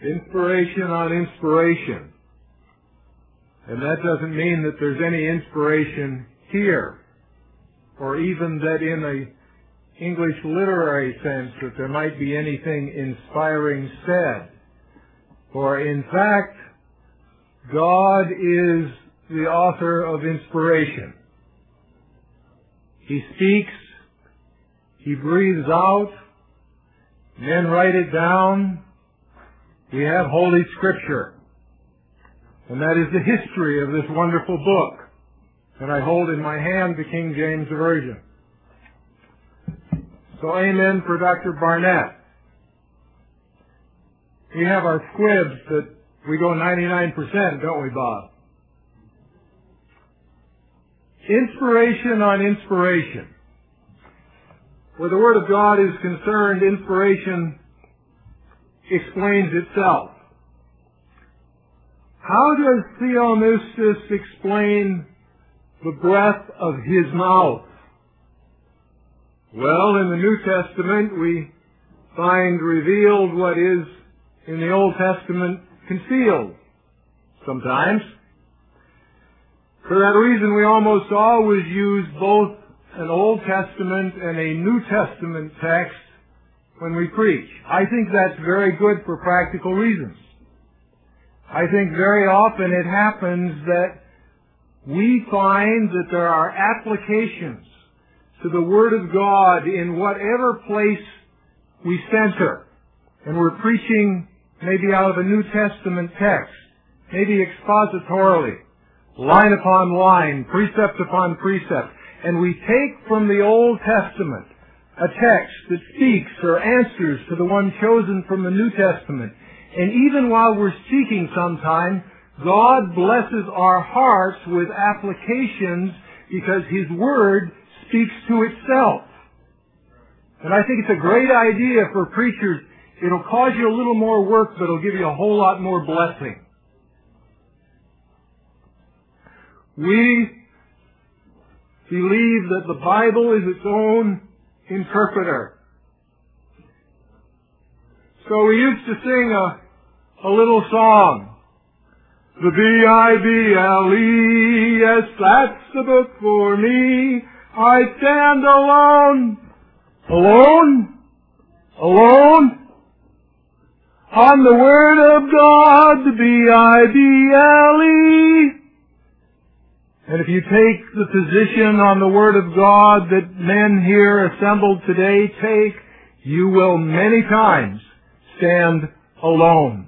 Inspiration on inspiration. And that doesn't mean that there's any inspiration here, or even that in a English literary sense that there might be anything inspiring said. For in fact, God is the author of inspiration. He speaks, He breathes out, men write it down. We have Holy Scripture. And that is the history of this wonderful book that I hold in my hand, the King James Version. So amen for Dr. Barnett. We have our squibs that we go 99%, don't we, Bob? Inspiration on inspiration. Where the Word of God is concerned, inspiration explains itself. How does Theomystus explain the breath of His mouth? Well, in the New Testament we find revealed what is in the Old Testament concealed sometimes. For that reason we almost always use both an Old Testament and a New Testament text when we preach. I think that's very good for practical reasons. I think very often it happens that we find that there are applications to the Word of God in whatever place we center. And we're preaching maybe out of a New Testament text, maybe expositorily, line upon line, precept upon precept. And we take from the Old Testament a text that speaks or answers to the one chosen from the New Testament. And even while we're seeking sometime, God blesses our hearts with applications because His Word speaks to itself. And I think it's a great idea for preachers. It'll cause you a little more work, but it'll give you a whole lot more blessing. We believe that the Bible is its own interpreter. So we used to sing a little song. The B-I-B-L-E, yes, that's the book for me. I stand alone, alone, alone, on the Word of God, the B-I-B-L-E. And if you take the position on the Word of God that men here assembled today take, you will many times stand alone.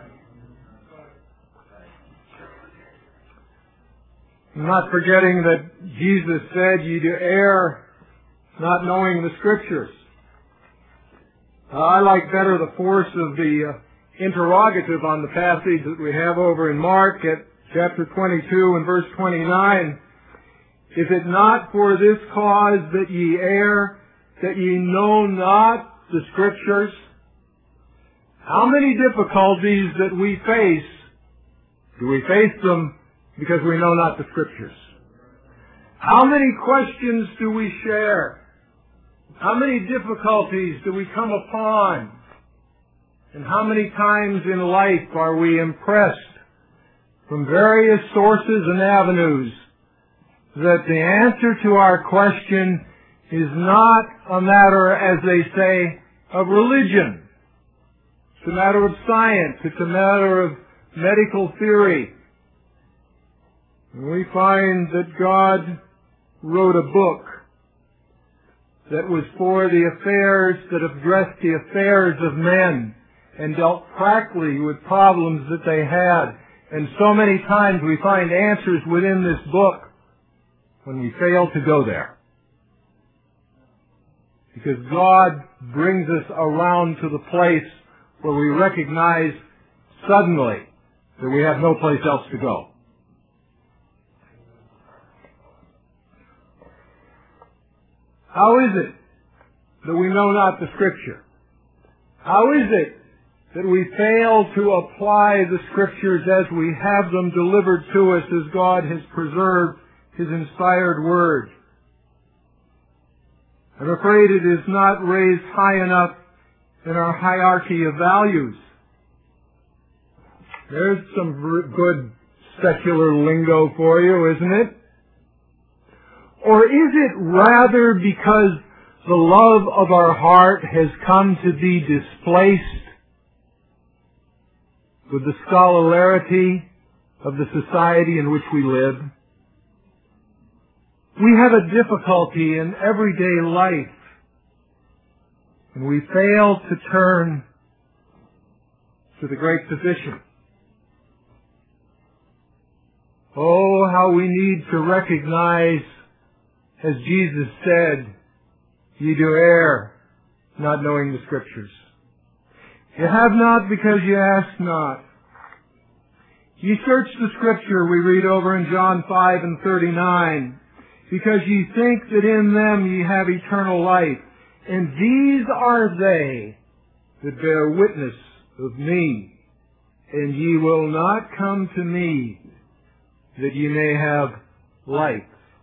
Not forgetting that Jesus said, ye do err not knowing the Scriptures. I like better the force of the interrogative on the passage that we have over in Mark at chapter 22 and verse 29. Is it not for this cause that ye err, that ye know not the Scriptures? How many difficulties that we face, do we face them because we know not the Scriptures? How many questions do we share? How many difficulties do we come upon? And how many times in life are we impressed from various sources and avenues that the answer to our question is not a matter, as they say, of religion. It's a matter of science. It's a matter of medical theory. And we find that God wrote a book that was for the affairs, that addressed the affairs of men and dealt practically with problems that they had. And so many times we find answers within this book when we fail to go there. Because God brings us around to the place where we recognize suddenly that we have no place else to go. How is it that we know not the Scripture? How is it that we fail to apply the Scriptures as we have them delivered to us as God has preserved His inspired Word? I'm afraid it is not raised high enough in our hierarchy of values. There's some good secular lingo for you, isn't it? Or is it rather because the love of our heart has come to be displaced with the scholarity of the society in which we live? We have a difficulty in everyday life, and we fail to turn to the great physician. Oh, how we need to recognize, as Jesus said, "Ye do err, not knowing the Scriptures. You have not because you ask not. Ye search the Scripture," we read over in John 5:39, "because ye think that in them ye have eternal life. And these are they that bear witness of me. And ye will not come to me that ye may have life."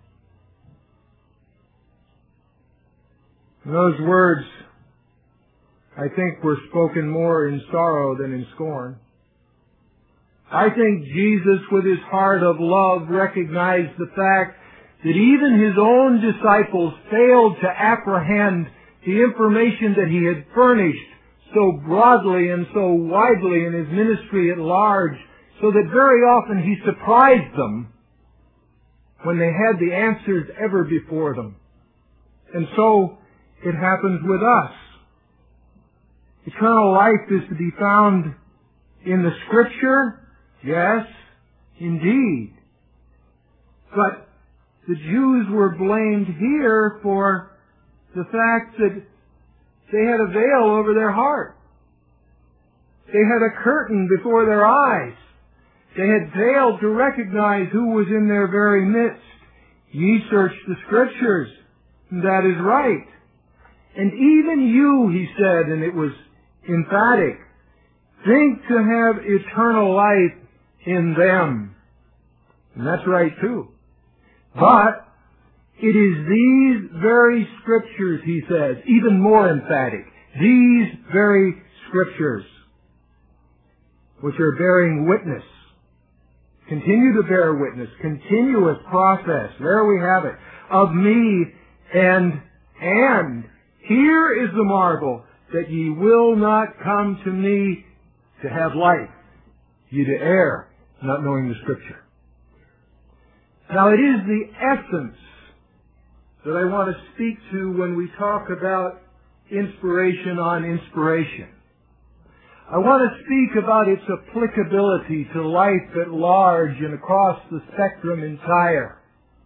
And those words, I think, were spoken more in sorrow than in scorn. I think Jesus, with his heart of love, recognized the fact that even his own disciples failed to apprehend the information that he had furnished so broadly and so widely in his ministry at large, so that very often he surprised them when they had the answers ever before them. And so it happens with us. Eternal life is to be found in the Scripture, yes, indeed. But the Jews were blamed here for the fact that they had a veil over their heart. They had a curtain before their eyes. They had failed to recognize who was in their very midst. "Ye search the Scriptures," and that is right. "And even you," he said, and it was emphatic, "think to have eternal life in them." And that's right too. But it is these very Scriptures, he says, even more emphatic, these very Scriptures, which are bearing witness, continue to bear witness, continuous process, there we have it, of me, and here is the marvel, that ye will not come to me to have life, ye to err, not knowing the Scripture. Now it is the essence that I want to speak to when we talk about inspiration on inspiration. I want to speak about its applicability to life at large and across the spectrum entire.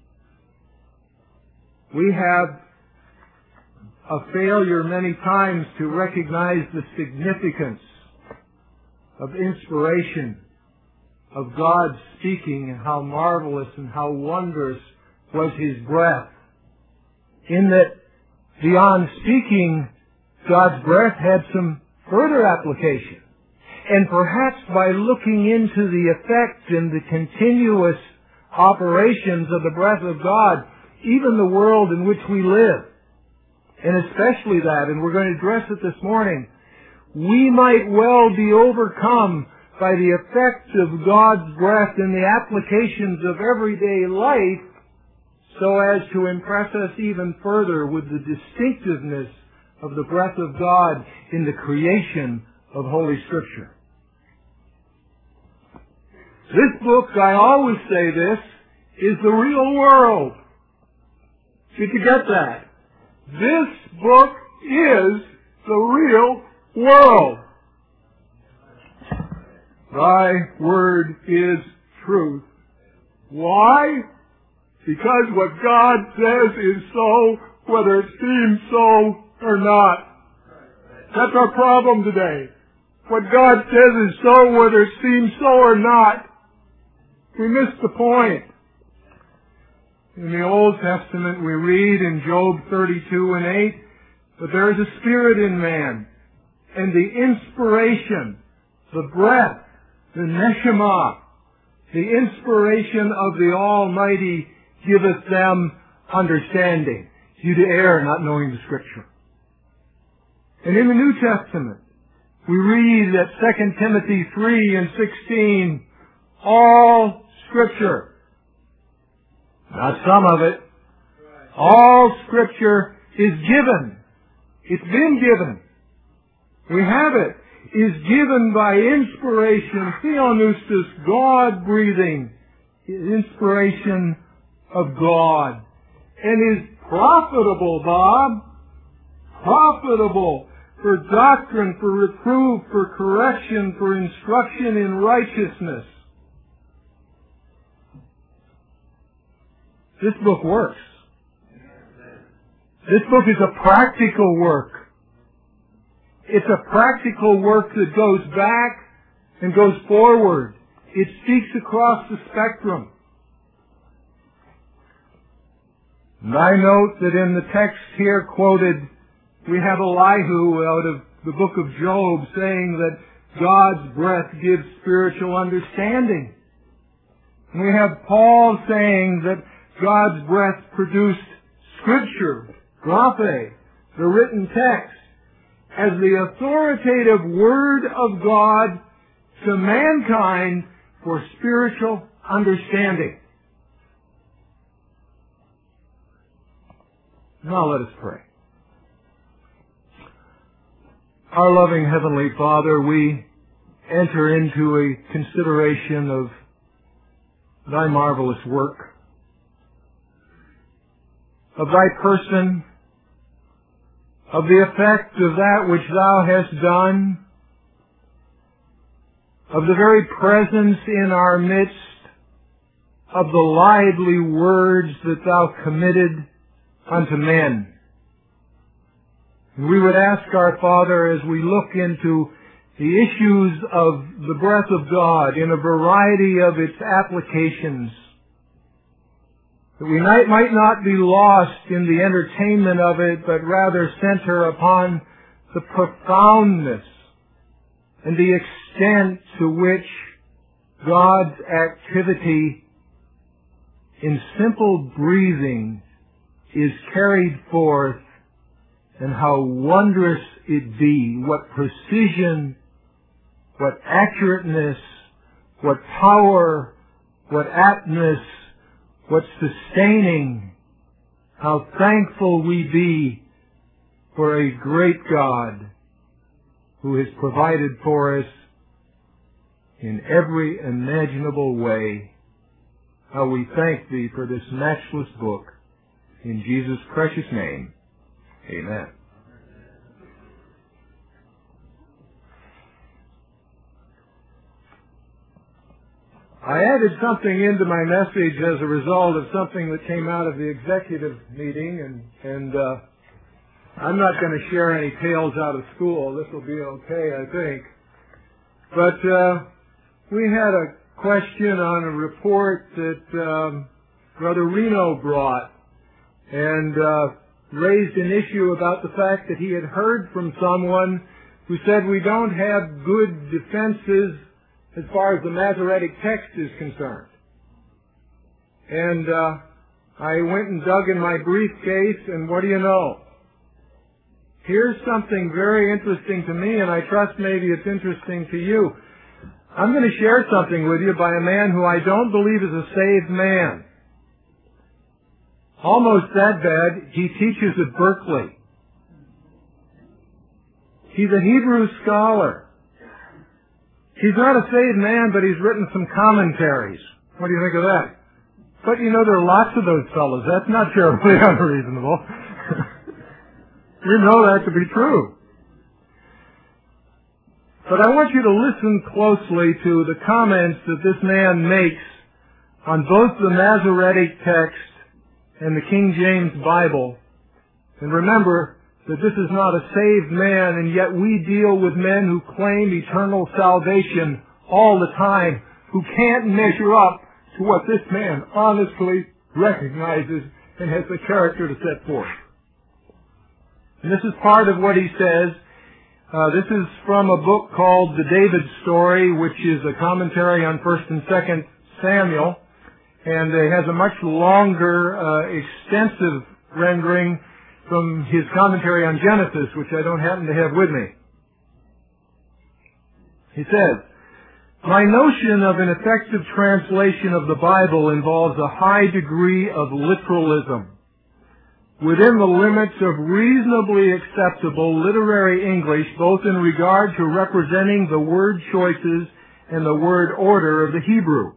We have a failure many times to recognize the significance of inspiration, of God speaking, and how marvelous and how wondrous was His breath. In that, beyond speaking, God's breath had some further application. And perhaps by looking into the effect and the continuous operations of the breath of God, even the world in which we live, and especially that, and we're going to address it this morning, we might well be overcome by the effect of God's breath in the applications of everyday life, so as to impress us even further with the distinctiveness of the breath of God in the creation of Holy Scripture. This book, I always say this, is the real world. Did you get that? This book is the real world. Thy word is truth. Why? Because what God says is so, whether it seems so or not. That's our problem today. What God says is so, whether it seems so or not. We miss the point. In the Old Testament we read in Job 32:8, "But there is a spirit in man, and the inspiration, the breath, the neshama, the inspiration of the Almighty giveth them understanding." You to err, not knowing the Scripture. And in the New Testament, We read at 2 Timothy 3 and 16, all Scripture, not some of it, all Scripture is given. It's been given. We have it. Is given by inspiration, theopneustos, God-breathing, inspiration of God, and is profitable, Bob, profitable for doctrine, for reproof, for correction, for instruction in righteousness. This book works. This book is a practical work. It's a practical work that goes back and goes forward. It speaks across the spectrum. And I note that in the text here quoted, we have Elihu out of the book of Job saying that God's breath gives spiritual understanding. And we have Paul saying that God's breath produced Scripture, graphe, the written text, as the authoritative Word of God to mankind for spiritual understanding. Now let us pray. Our loving Heavenly Father, we enter into a consideration of Thy marvelous work, of Thy person, of the effect of that which Thou hast done, of the very presence in our midst of the lively words that Thou committed unto men. And we would ask our Father, as we look into the issues of the breath of God in a variety of its applications, that we might not be lost in the entertainment of it, but rather center upon the profoundness and the extent to which God's activity in simple breathing is carried forth, and how wondrous it be, what precision, what accurateness, what power, what aptness, what sustaining, how thankful we be for a great God who has provided for us in every imaginable way. How we thank Thee for this matchless book. In Jesus' precious name, amen. I added something into my message as a result of something that came out of the executive meeting, and I'm not going to share any tales out of school. This will be okay, I think. But we had a question on a report that Brother Reno brought, and raised an issue about the fact that he had heard from someone who said we don't have good defenses as far as the Masoretic text is concerned. And I went and dug in my briefcase, and what do you know? Here's something very interesting to me, and I trust maybe it's interesting to you. I'm going to share something with you by a man who I don't believe is a saved man. Almost that bad, he teaches at Berkeley. He's a Hebrew scholar. He's not a saved man, but he's written some commentaries. What do you think of that? But you know, there are lots of those fellows. That's not terribly unreasonable. You know that to be true. But I want you to listen closely to the comments that this man makes on both the Masoretic text and the King James Bible. And remember that this is not a saved man, and yet we deal with men who claim eternal salvation all the time, who can't measure up to what this man honestly recognizes and has the character to set forth. And this is part of what he says. This is from a book called The David Story, which is a commentary on 1st and 2nd Samuel, and it has a much longer, extensive rendering from his commentary on Genesis, which I don't happen to have with me. He says, "My notion of an effective translation of the Bible involves a high degree of literalism. Within the limits of reasonably acceptable literary English, both in regard to representing the word choices and the word order of the Hebrew.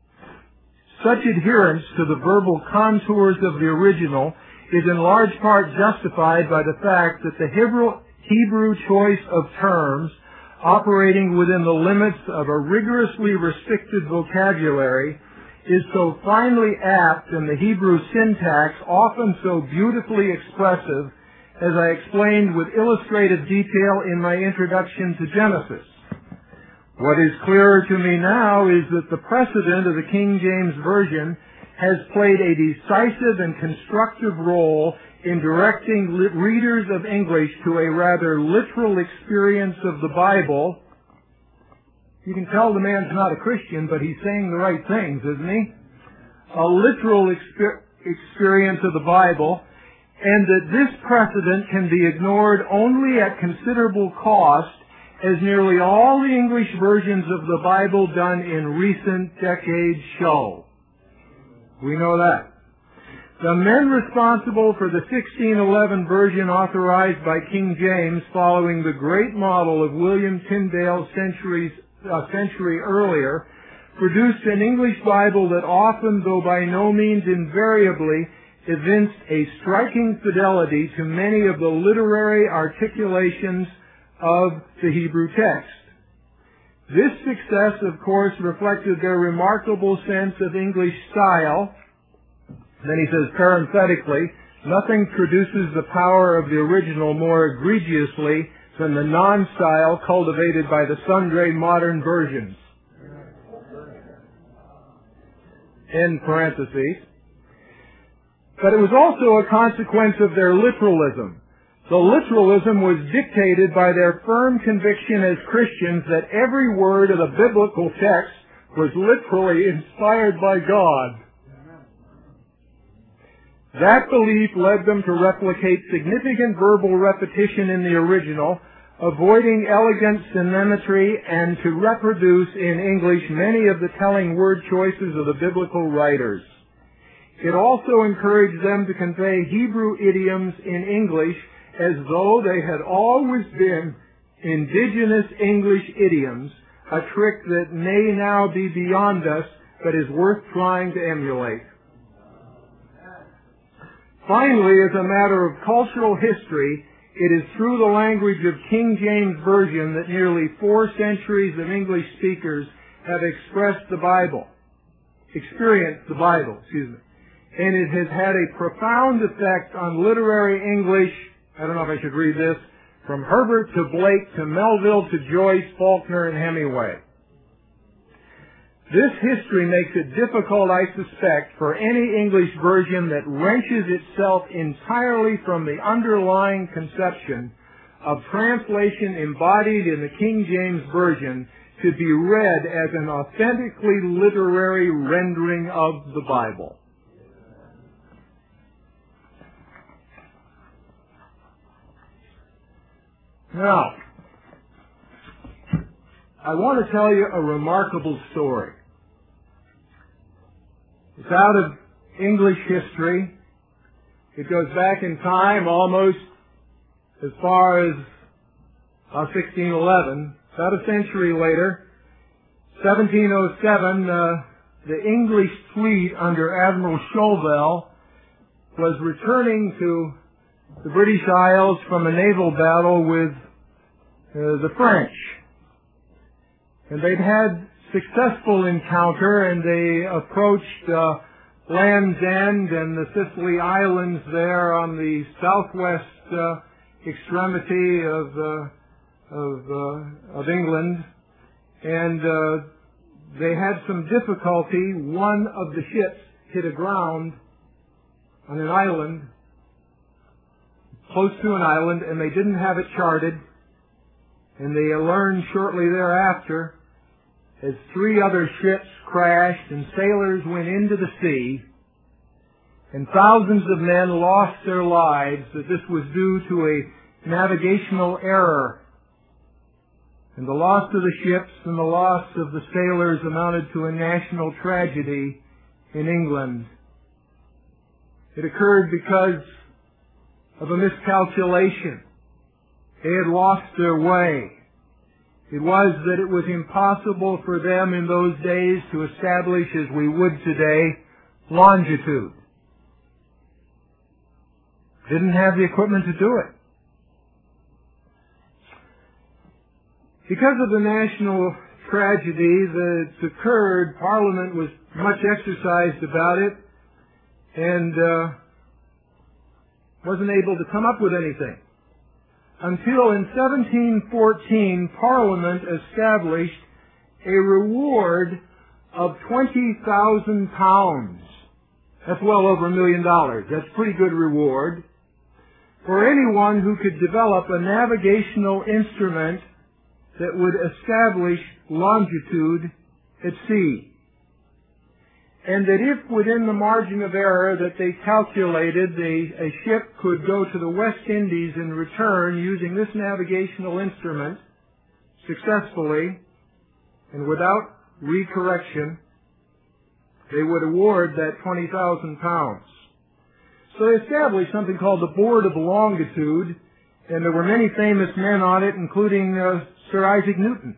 Such adherence to the verbal contours of the original is in large part justified by the fact that the Hebrew choice of terms, operating within the limits of a rigorously restricted vocabulary, is so finely apt and the Hebrew syntax often so beautifully expressive, as I explained with illustrative detail in my introduction to Genesis. What is clearer to me now is that the precedent of the King James Version has played a decisive and constructive role in directing readers of English to a rather literal experience of the Bible. You can tell the man's not a Christian, but he's saying the right things, isn't he? A literal experience of the Bible, and that this precedent can be ignored only at considerable cost, as nearly all the English versions of the Bible done in recent decades show. We know that. The men responsible for the 1611 version authorized by King James, following the great model of William Tyndale a century earlier, produced an English Bible that often, though by no means invariably, evinced a striking fidelity to many of the literary articulations of the Hebrew text. This success, of course, reflected their remarkable sense of English style. Then he says parenthetically, "Nothing produces the power of the original more egregiously than the non-style cultivated by the sundry modern versions." End parentheses. But it was also a consequence of their literalism. The literalism was dictated by their firm conviction as Christians that every word of the biblical text was literally inspired by God. That belief led them to replicate significant verbal repetition in the original, avoiding elegant synmetry, and to reproduce in English many of the telling word choices of the biblical writers. It also encouraged them to convey Hebrew idioms in English as though they had always been indigenous English idioms, a trick that may now be beyond us, but is worth trying to emulate. Finally, as a matter of cultural history, it is through the language of King James Version that nearly 4 centuries of English speakers have experienced the Bible, and it has had a profound effect on literary English. I don't know if I should read this, from Herbert to Blake to Melville to Joyce, Faulkner, and Hemingway. This history makes it difficult, I suspect, for any English version that wrenches itself entirely from the underlying conception of translation embodied in the King James Version to be read as an authentically literary rendering of the Bible. Now, I want to tell you a remarkable story. It's out of English history. It goes back in time almost as far as 1611. About a century later, 1707, the English fleet under Admiral Schouwvel was returning to the British Isles from a naval battle with the French. And they'd had successful encounter, and they approached Land's End and the Scilly Islands there on the southwest extremity of England, and they had some difficulty. One of the ships hit aground on an island, close to an island, and they didn't have it charted. And they learned shortly thereafter, as 3 other ships crashed and sailors went into the sea, and thousands of men lost their lives, that this was due to a navigational error. And the loss of the ships and the loss of the sailors amounted to a national tragedy in England. It occurred because of a miscalculation. They had lost their way. It was that it was impossible for them in those days to establish, as we would today, longitude. Didn't have the equipment to do it. Because of the national tragedy that's occurred, Parliament was much exercised about it and wasn't able to come up with anything. Until in 1714, Parliament established a reward of £20,000. That's well over $1 million. That's a pretty good reward for anyone who could develop a navigational instrument that would establish longitude at sea. And that if within the margin of error that they calculated a ship could go to the West Indies and return using this navigational instrument successfully and without recorrection, they would award that £20,000. So they established something called the Board of Longitude, and there were many famous men on it, including Sir Isaac Newton.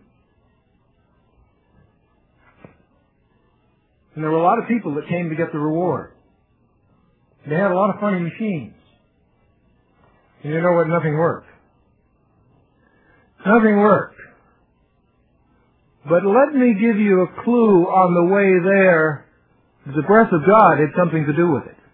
And there were a lot of people that came to get the reward. They had a lot of funny machines. And you know what? Nothing worked. Nothing worked. But let me give you a clue on the way there. The breath of God had something to do with it.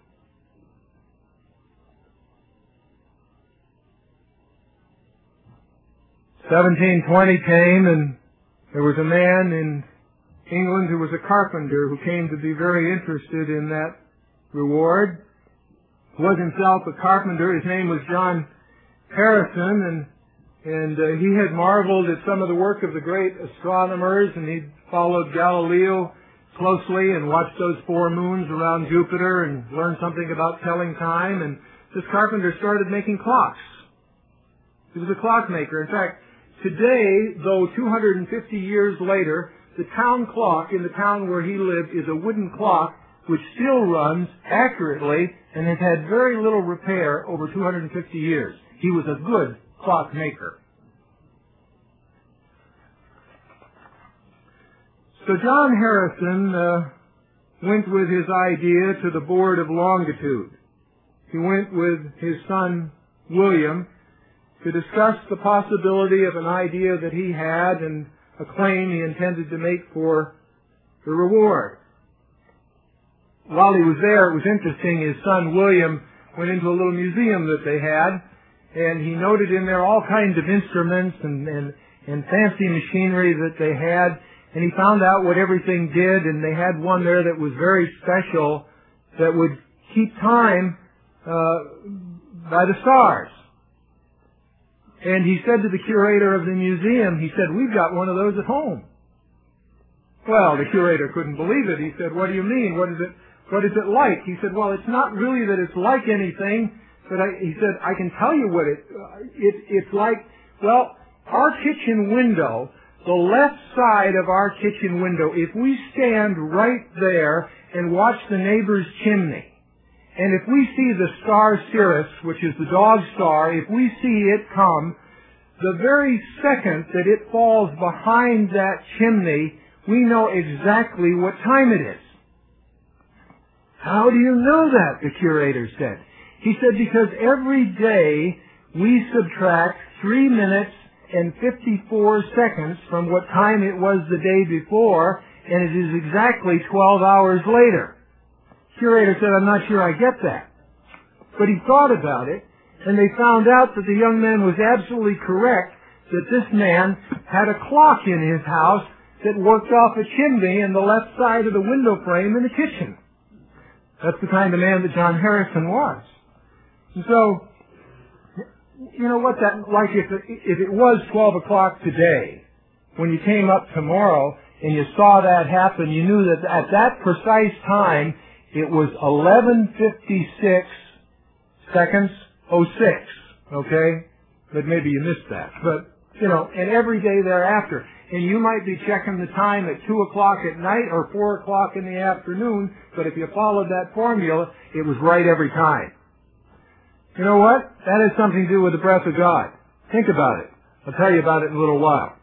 "1720 came, and there was a man in England who was a carpenter who came to be very interested in that reward. He was himself a carpenter. His name was John Harrison, and he had marveled at some of the work of the great astronomers, and he'd followed Galileo closely and watched those 4 moons around Jupiter and learned something about telling time. And this carpenter started making clocks. He was a clockmaker. In fact, today, though 250 years later, the town clock in the town where he lived is a wooden clock which still runs accurately and has had very little repair over 250 years. He was a good clockmaker. So John Harrison went with his idea to the Board of Longitude. He went with his son William to discuss the possibility of an idea that he had and a claim he intended to make for the reward. While he was there, it was interesting, his son William went into a little museum that they had, and he noted in there all kinds of instruments and fancy machinery that they had, and he found out what everything did, and they had one there that was very special that would keep time by the stars. And he said to the curator of the museum, he said, "We've got one of those at home." Well, the curator couldn't believe it. He said, "What do you mean? What is it like?" He said, "Well, it's not really that it's like anything, but he said, I can tell you what it's like. Well, our kitchen window, the left side of our kitchen window, if we stand right there and watch the neighbor's chimney, and if we see the star Sirius, which is the dog star, if we see it come, the very second that it falls behind that chimney, we know exactly what time it is." "How do you know that?" the curator said. He said, "Because every day we subtract 3 minutes and 54 seconds from what time it was the day before, and it is exactly 12 hours later." Curator said, "I'm not sure I get that." But he thought about it, and they found out that the young man was absolutely correct, that this man had a clock in his house that worked off a chimney in the left side of the window frame in the kitchen. That's the kind of man that John Harrison was. And so, you know what that, like if it was 12 o'clock today, when you came up tomorrow and you saw that happen, you knew that at that precise time, it was 11:56 seconds, 06, okay? But maybe you missed that. But and every day thereafter. And you might be checking the time at 2 o'clock at night or 4 o'clock in the afternoon, but if you followed that formula, it was right every time. You know what? That has something to do with the breath of God. Think about it. I'll tell you about it in a little while.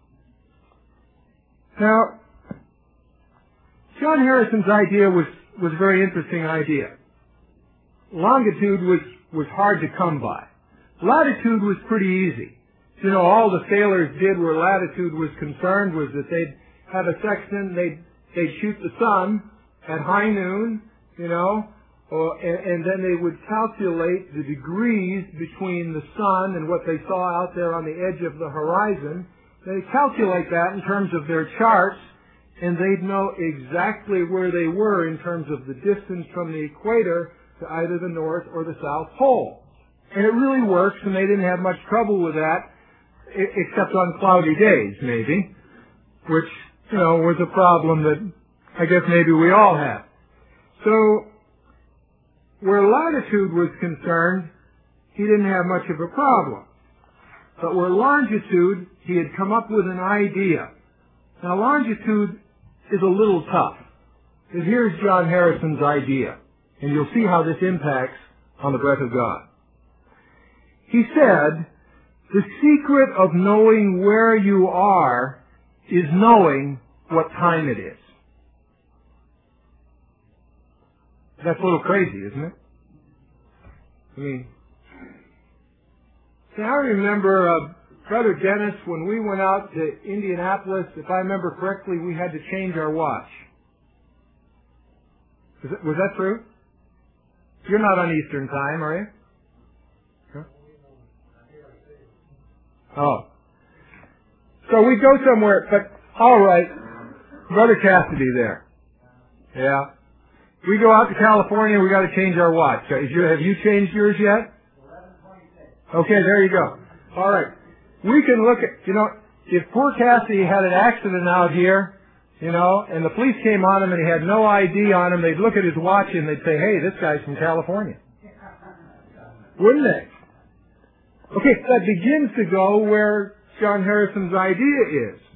Now, John Harrison's idea was a very interesting idea. Longitude was hard to come by. Latitude was pretty easy. All the sailors did where latitude was concerned was that they'd have a sextant, they'd shoot the sun at high noon, and then they would calculate the degrees between the sun and what they saw out there on the edge of the horizon. They'd calculate that in terms of their charts, and they'd know exactly where they were in terms of the distance from the equator to either the North or the South Pole. And it really works, and they didn't have much trouble with that, except on cloudy days, maybe, which, was a problem that I guess maybe we all have. So, where latitude was concerned, he didn't have much of a problem. But where longitude, he had come up with an idea. Now, longitude is a little tough. But here's John Harrison's idea, and you'll see how this impacts on the breath of God. He said, the secret of knowing where you are is knowing what time it is. That's a little crazy, isn't it? I remember Brother Dennis, when we went out to Indianapolis, if I remember correctly, we had to change our watch. Was that true? You're not on Eastern time, are you? Huh? Oh. So we go somewhere, but all right, Brother Cassidy there. Yeah. We go out to California, we got to change our watch. Have you changed yours yet? 11:26. Okay, there you go. All right. We can look at, if poor Cassidy had an accident out here, and the police came on him and he had no ID on him, they'd look at his watch and they'd say, hey, this guy's from California. Wouldn't they? Okay, that begins to go where John Harrison's idea is.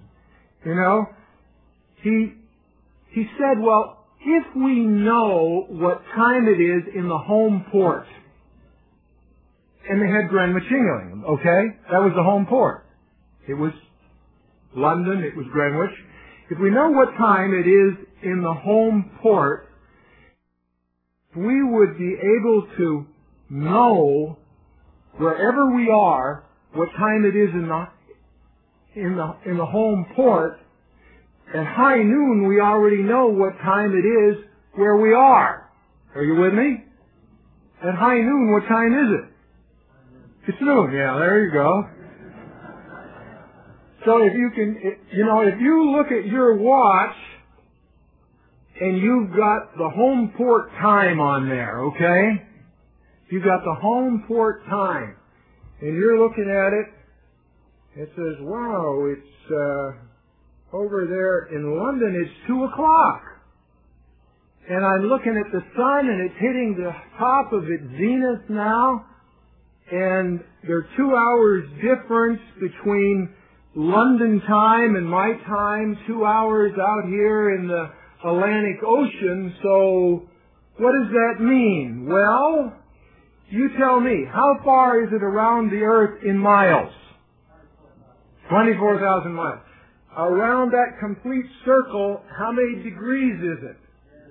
He said, well, if we know what time it is in the home port, and they had Greenwich, England, okay? That was the home port. It was London, it was Greenwich. If we know what time it is in the home port, we would be able to know wherever we are what time it is in the home port. At high noon, we already know what time it is where we are. Are you with me? At high noon, what time is it? It's noon. Yeah, there you go. So if you look at your watch and you've got the home port time on there, okay? You've got the home port time, and you're looking at it. It says, wow, it's over there in London, it's 2 o'clock. And I'm looking at the sun, and it's hitting the top of its zenith now. And there are 2 hours difference between London time and my time, 2 hours out here in the Atlantic Ocean. So what does that mean? Well, you tell me, how far is it around the earth in miles? 24,000 miles. Around that complete circle, how many degrees is it?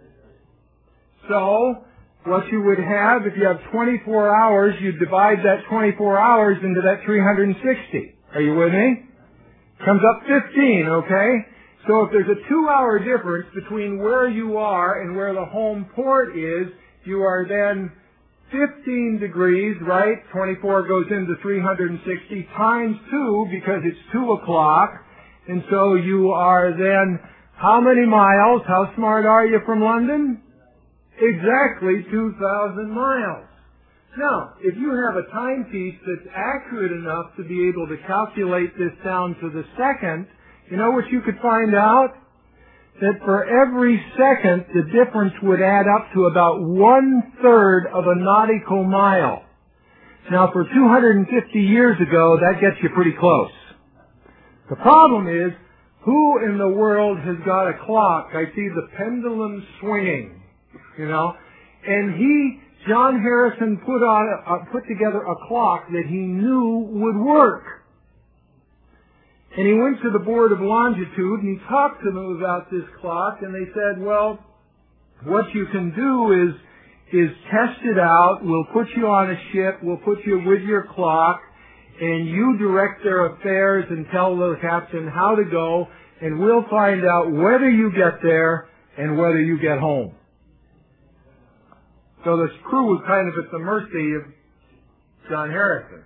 So, what you would have, if you have 24 hours, you divide that 24 hours into that 360. Are you with me? Comes up 15, okay? So if there's a 2-hour difference between where you are and where the home port is, you are then 15 degrees, right? 24 goes into 360 times 2 because it's 2 o'clock. And so you are then, how many miles? How smart are you from London? Exactly 2,000 miles. Now, if you have a timepiece that's accurate enough to be able to calculate this down to the second, you know what you could find out? That for every second, the difference would add up to about 1/3 of a nautical mile. Now, for 250 years ago, that gets you pretty close. The problem is, who in the world has got a clock? I see the pendulum swinging, and John Harrison put together a clock that he knew would work. And he went to the Board of Longitude and he talked to them about this clock, and they said, well, what you can do is test it out. We'll put you on a ship. We'll put you with your clock, and you direct their affairs and tell the captain how to go, and we'll find out whether you get there and whether you get home. So the crew was kind of at the mercy of John Harrison.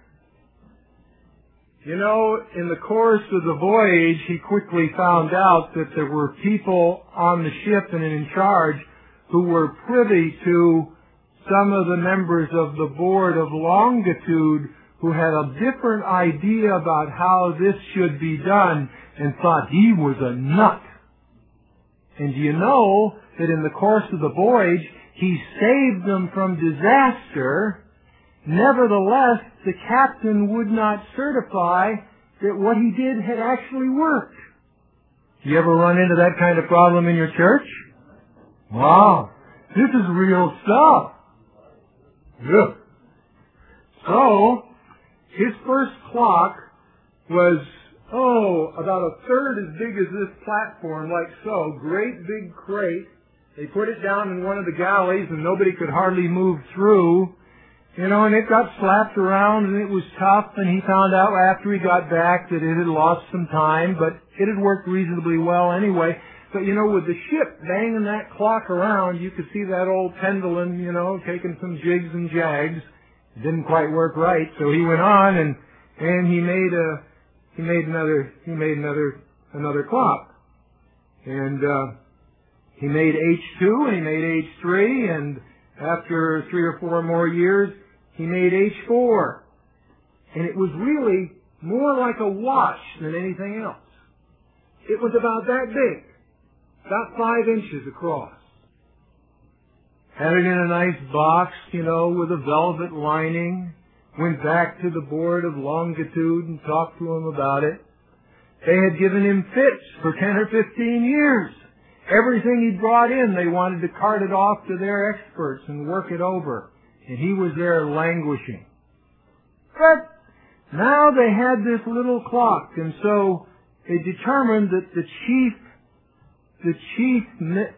In the course of the voyage, he quickly found out that there were people on the ship and in charge who were privy to some of the members of the Board of Longitude who had a different idea about how this should be done and thought he was a nut. And do you know that in the course of the voyage, he saved them from disaster? Nevertheless, the captain would not certify that what he did had actually worked. You ever run into that kind of problem in your church? Wow, this is real stuff. Yeah. So, his first clock was, about a third as big as this platform, like so. Great big crate. They put it down in one of the galleys and nobody could hardly move through. And it got slapped around and it was tough, and he found out after he got back that it had lost some time, but it had worked reasonably well anyway. But with the ship banging that clock around, you could see that old pendulum, taking some jigs and jags. It didn't quite work right, so he went on and he made another clock. And he made H2 and he made H3, and after 3 or 4 more years, he made H4. And it was really more like a watch than anything else. It was about that big, about 5 inches across. Had it in a nice box, with a velvet lining. Went back to the Board of Longitude and talked to him about it. They had given him fits for 10 or 15 years. Everything he brought in, they wanted to cart it off to their experts and work it over. And he was there languishing. But now they had this little clock, and so they determined that the chief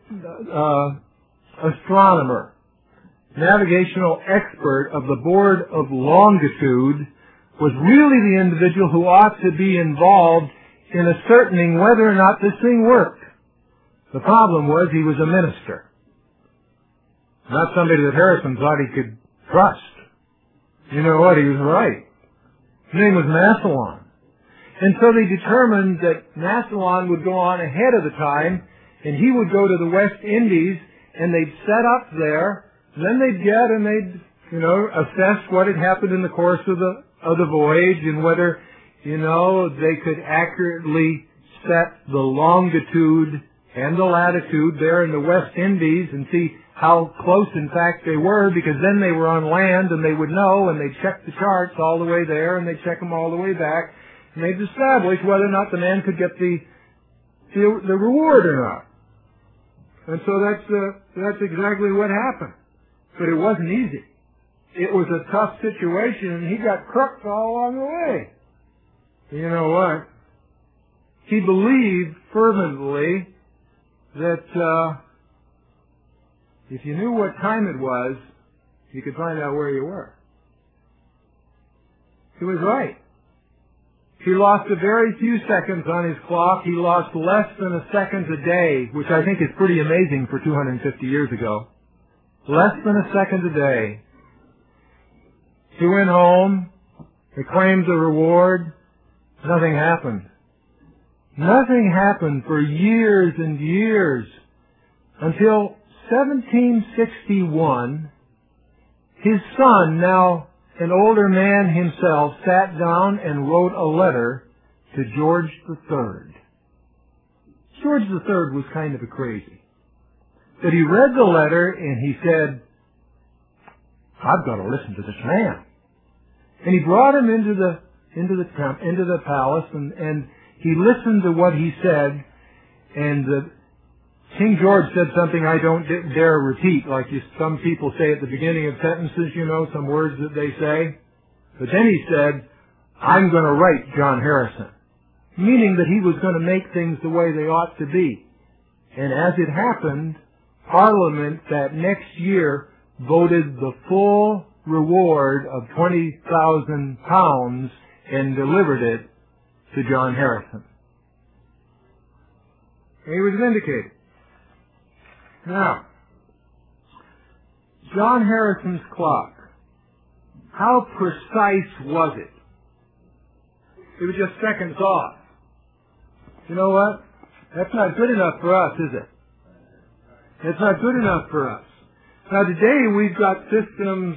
astronomer, navigational expert of the Board of Longitude, was really the individual who ought to be involved in ascertaining whether or not this thing worked. The problem was he was a minister, not somebody that Harrison thought he could trust. You know what? He was right. His name was Massillon. And so they determined that Massillon would go on ahead of the time, and he would go to the West Indies, and they'd set up there, and then they'd get and they'd, assess what had happened in the course of the voyage, and whether, they could accurately set the longitude and the latitude there in the West Indies and see how close, in fact, they were, because then they were on land and they would know, and they'd check the charts all the way there and they'd check them all the way back, and they'd establish whether or not the man could get the reward or not. And so that's exactly what happened. But it wasn't easy. It was a tough situation, and he got crooked all along the way. You know what? He believed fervently that if you knew what time it was, you could find out where you were. He was right. He lost a very few seconds on his clock. He lost less than a second a day, which I think is pretty amazing for 250 years ago. Less than a second a day. He went home, he claimed the reward. Nothing happened. Nothing happened for years and years until 1761. His son, now an older man himself, sat down and wrote a letter to George III. George III was kind of a crazy. But he read the letter and he said, I've got to listen to this man. And he brought him into the palace, and He listened to what he said, and King George said something I don't dare repeat, like some people say at the beginning of sentences, some words that they say. But then he said, I'm going to write John Harrison, meaning that he was going to make things the way they ought to be. And as it happened, Parliament that next year voted the full reward of £20,000 and delivered it to John Harrison. And he was vindicated. Now, John Harrison's clock, how precise was it? It was just seconds off. You know what? That's not good enough for us, is it? That's not good enough for us. Now today we've got systems,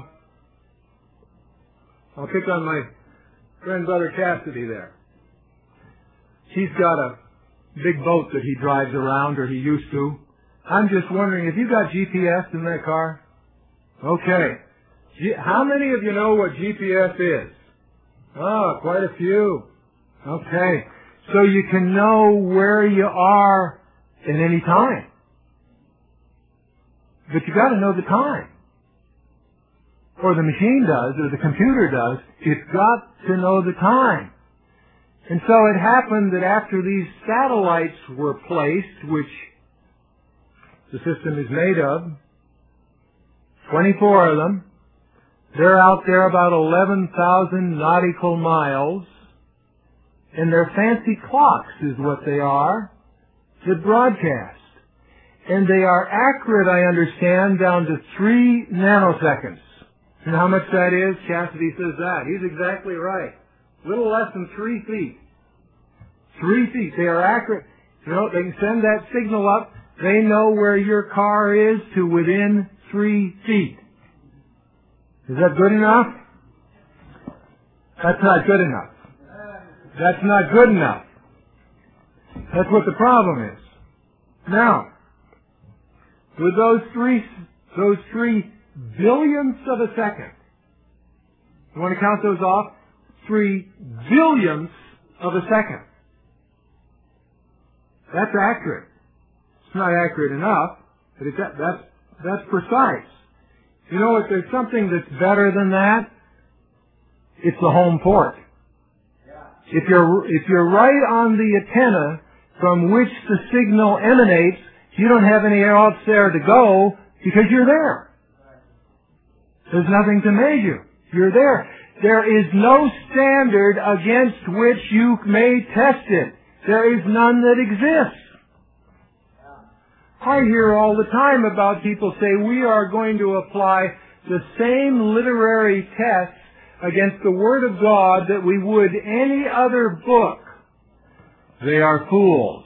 I'll pick on my friend Brother Cassidy there. He's got a big boat that he drives around, or he used to. I'm just wondering, have you got GPS in that car? Okay. How many of you know what GPS is? Oh, quite a few. Okay. So you can know where you are at any time. But you got to know the time. Or the machine does, or the computer does. It's got to know the time. And so it happened that after these satellites were placed, which the system is made of, 24 of them, they're out there about 11,000 nautical miles, and they're fancy clocks is what they are, that broadcast. And they are accurate, I understand, down to 3 nanoseconds. And how much that is? Cassidy says that. He's exactly right. A little less than 3 feet. 3 feet. They are accurate. They can send that signal up. They know where your car is to within 3 feet. Is that good enough? That's not good enough. That's not good enough. That's what the problem is. Now, with those three billionths of a second, you want to count those off? 3 billionths of a second. That's accurate. It's not accurate enough, but that's precise. You know, if there's something that's better than that, it's the home port. If you're right on the antenna from which the signal emanates, you don't have anywhere else there to go because you're there. There's nothing to measure. You're there. There is no standard against which you may test it. There is none that exists. I hear all the time about people say we are going to apply the same literary tests against the Word of God that we would any other book. They are fools.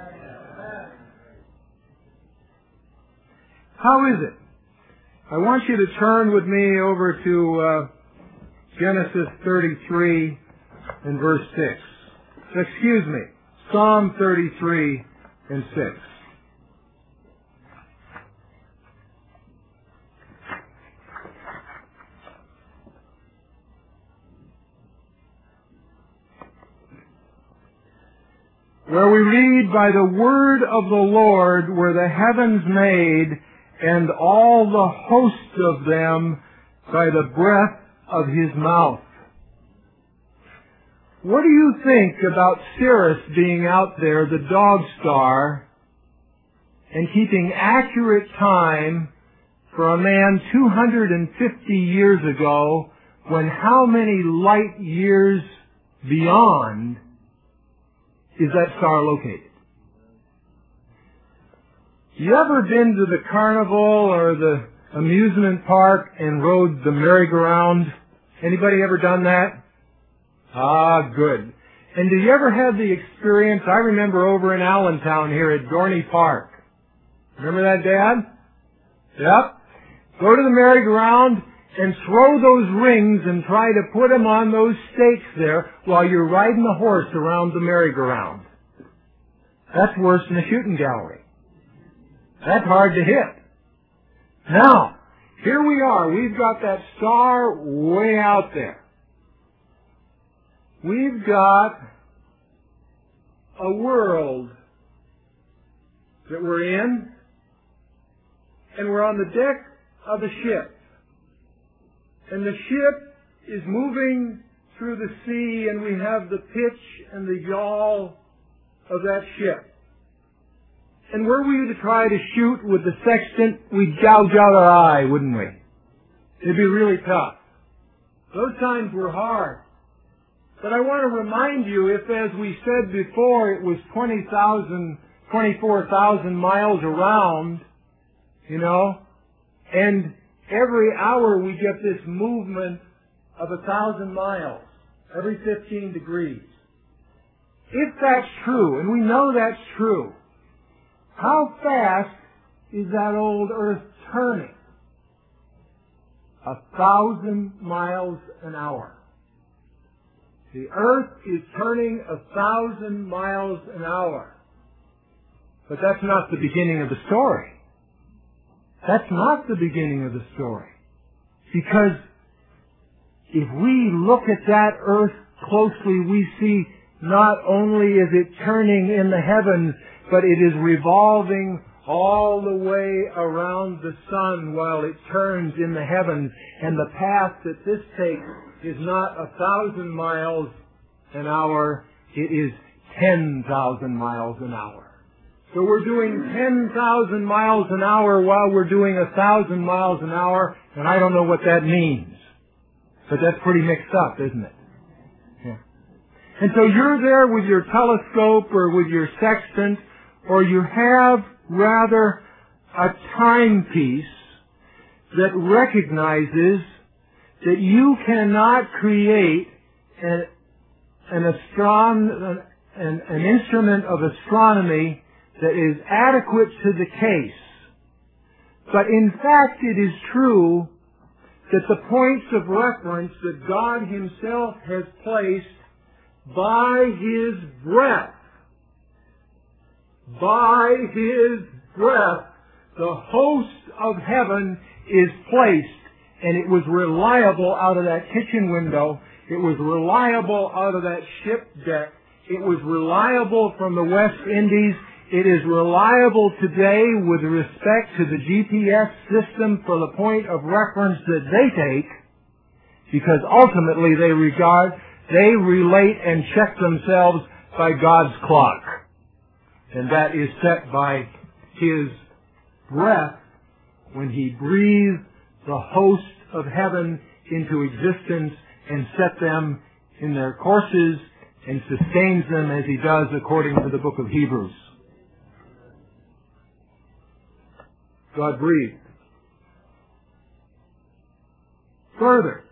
How is it? I want you to turn with me over to Genesis 33 and verse 6. Excuse me, Psalm 33 and 6. Where we read, by the word of the Lord were the heavens made, and all the host of them by the breath of His mouth. What do you think about Sirius being out there, the dog star, and keeping accurate time for a man 250 years ago, when how many light years beyond is that star located? You ever been to the carnival or the amusement park and rode the merry-go-round? Anybody ever done that? Ah, good. And do you ever have the experience? I remember over in Allentown here at Dorney Park. Remember that, Dad? Yep. Go to the merry-go-round and throw those rings and try to put them on those stakes there while you're riding the horse around the merry-go-round. That's worse than a shooting gallery. That's hard to hit. Now, here we are. We've got that star way out there. We've got a world that we're in, and we're on the deck of a ship. And the ship is moving through the sea, and we have the pitch and the yaw of that ship. And were we to try to shoot with the sextant, we'd gouge out our eye, wouldn't we? It'd be really tough. Those times were hard. But I want to remind you, if, as we said before, it was 24,000 miles around, and every hour we get this movement of 1,000 miles, every 15 degrees. If that's true, and we know that's true, how fast is that old Earth turning? 1,000 miles an hour. The Earth is turning 1,000 miles an hour. But that's not the beginning of the story. That's not the beginning of the story. Because if we look at that Earth closely, we see not only is it turning in the heavens, but it is revolving all the way around the sun while it turns in the heavens. And the path that this takes is not 1,000 miles an hour, it is 10,000 miles an hour. So we're doing 10,000 miles an hour while we're doing 1,000 miles an hour, and I don't know what that means. But that's pretty mixed up, isn't it? Yeah. And so you're there with your telescope or with your sextant, or you have rather a timepiece that recognizes that you cannot create an instrument of astronomy that is adequate to the case. But in fact, it is true that the points of reference that God Himself has placed by His breath, the host of heaven is placed, and it was reliable out of that kitchen window. It was reliable out of that ship deck. It was reliable from the West Indies. It is reliable today with respect to the GPS system for the point of reference that they take, because ultimately they relate and check themselves by God's clock. And that is set by His breath when He breathed the host of heaven into existence and set them in their courses and sustains them as He does according to the book of Hebrews. God breathed. Further,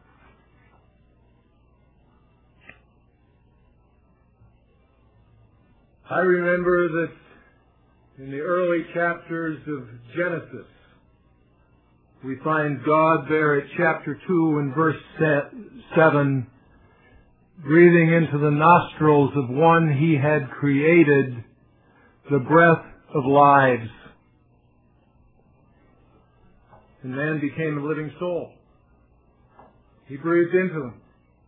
I remember that in the early chapters of Genesis, we find God there at chapter 2 and verse 7, breathing into the nostrils of one He had created the breath of lives. And man became a living soul. He breathed into them.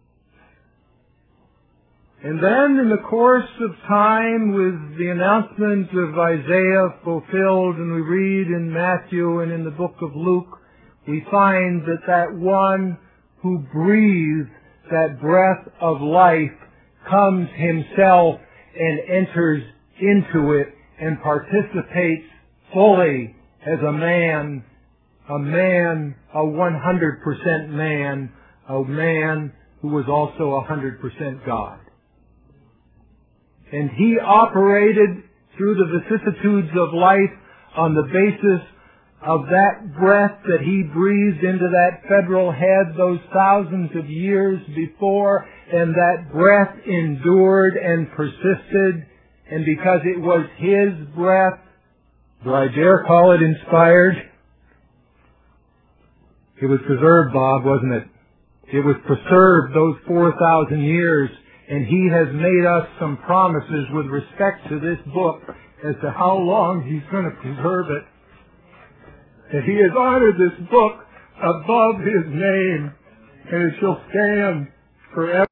And then in the course of time, with the announcement of Isaiah fulfilled, and we read in Matthew and in the book of Luke, we find that one who breathed that breath of life comes Himself and enters into it and participates fully as a man, a 100% man, a man who was also 100% God. And He operated through the vicissitudes of life on the basis of that breath that He breathed into that federal head those thousands of years before, and that breath endured and persisted, and because it was His breath, do I dare call it inspired? It was preserved, Bob, wasn't it? It was preserved those 4,000 years, and He has made us some promises with respect to this book as to how long He's going to preserve it. And He has honored this book above His name, and it shall stand forever.